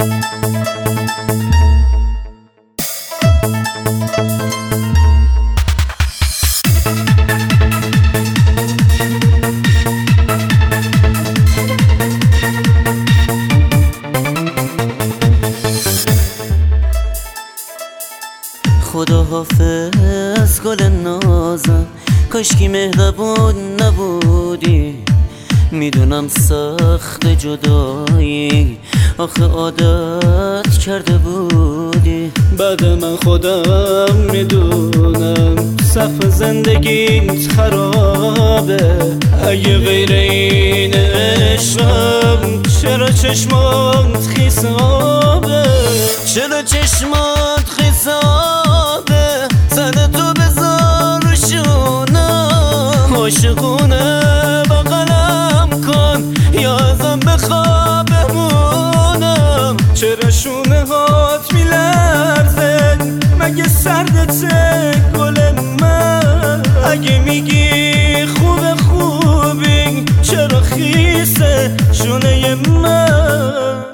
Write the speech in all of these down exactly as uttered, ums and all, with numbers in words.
خدا حافظ گل نازم، کاشکی مهربون نبودی. میدونم سخت جدایی، آخه عادت کرده بودی. بعد من خودم میدونم سقف زندگیت خرابه. اگه غیر این عشقم چرا چشمات خیس آبه؟ چرا چشمات خیس آبه؟ سر تو بذار رو شونم، عاشقونه بغلم کن یا ازم بخواه بمونم. چرا شونه هات میلرزه؟ مگه سردته گل من؟ اگه میگی خوب خوبی چرا خیسه شونه من؟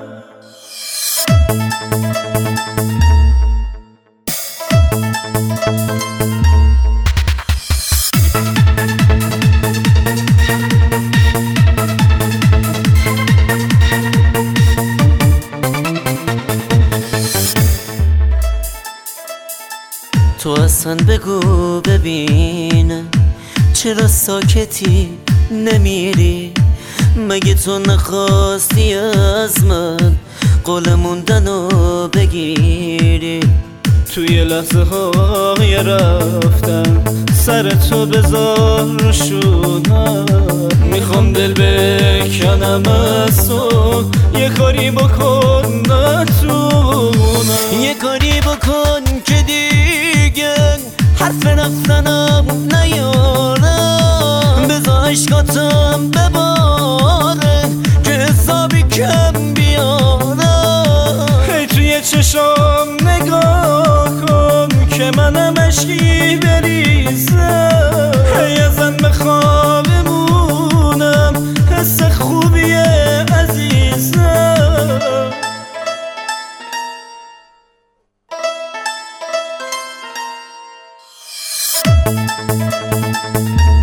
تو اصلا بگو ببینم چرا ساکتی نمیری؟ مگه تو نخواستی از من قول موندنو بگیری؟ توی لحظه های رفتن سر تو بذار شونم. میخوام دل بکنم از تو، یه کاری بکن نتونم. یه کاری بکن که دیگه حرف رفتنم نیارم. بذار عشقاتم بباره که حسابی کم بیارم. هی توی چشام نگاه کن که منم عشقی بریزم. هی ازم بخواه بمونم، حس خوبیه عزیزم.